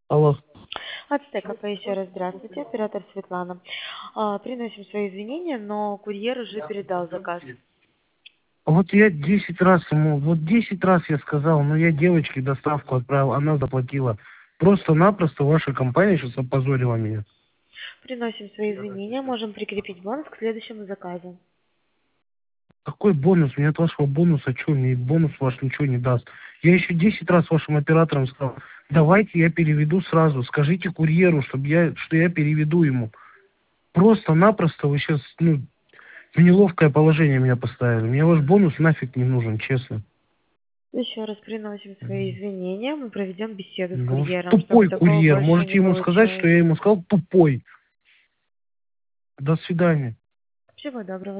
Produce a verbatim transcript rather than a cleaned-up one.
Алло. Ацтеков, еще раз здравствуйте, оператор Светлана. А, приносим свои извинения, но курьер уже передал заказ. Вот я десять раз ему, вот десять раз я сказал, но я девочке доставку отправил, она заплатила. Просто-напросто ваша компания сейчас опозорила меня. Приносим свои извинения, можем прикрепить бонус к следующему заказу. Какой бонус? Мне от вашего бонуса что? Мне бонус ваш ничего не даст. Я еще десять раз вашим операторам сказал, давайте я переведу сразу, скажите курьеру, чтобы я, что я переведу ему. Просто-напросто вы сейчас, ну, в неловкое положение меня поставили. Мне ваш бонус нафиг не нужен, честно. Еще раз приносим свои извинения, мы проведем беседу с Ну, курьером, чтобы тупой такого курьер. больше Можете не ему сказать, что получилось. я ему сказал тупой. До свидания. Всего доброго.